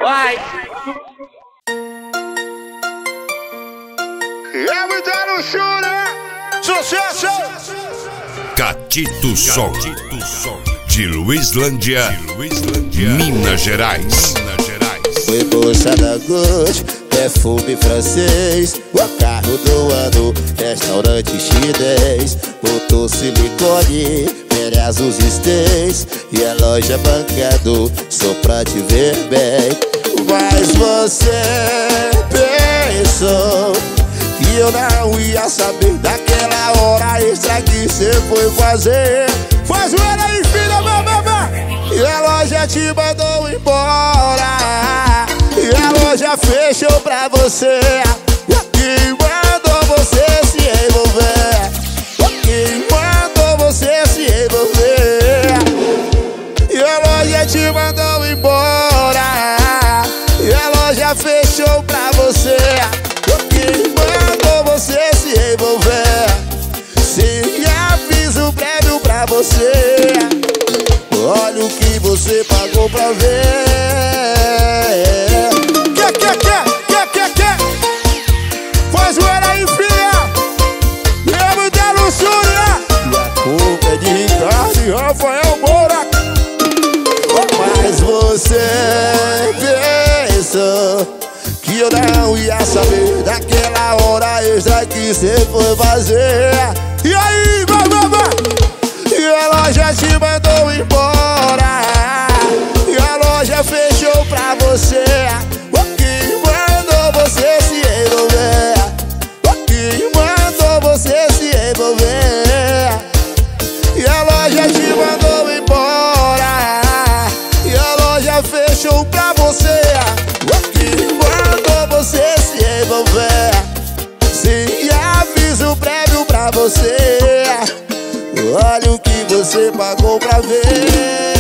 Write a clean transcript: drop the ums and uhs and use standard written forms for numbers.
Vai! É muita luxúria! Sucesso! Catito Som de Luislândia, Minas Gerais. Foi bolsa da Gucci, perfume francês, o carro do ano, restaurante chinês. Botou silicone, merece os estays, e a loja bancado, só pra te ver bem. Mas você pensou que eu não ia saber daquela hora extra que cê foi fazer. Faz o aí, filha, mamãe. E a loja te mandou embora, e a loja fechou pra você. Quem mandou você se envolver? Quem mandou você se envolver? E a loja te mandou embora, e a loja fechou pra você. Quem mandou você se envolver? Sem aviso prévio pra você. Olha o que você pagou pra ver. Quer? Faz o aí, filha. É muita luxúria. E a culpa é de Ricardo e Rafael Moura. Mas você pensou que eu não ia saber daquela hora extra que cê foi fazer. E aí, vai! E a loja te mandou embora, e a loja fechou pra você. Quem mandou você se envolver? Quem mandou você se envolver? E a loja te mandou embora, e a loja fechou pra você. Quem mandou você se envolver? Sem aviso prévio pra você. Olha o que você pagou pra ver.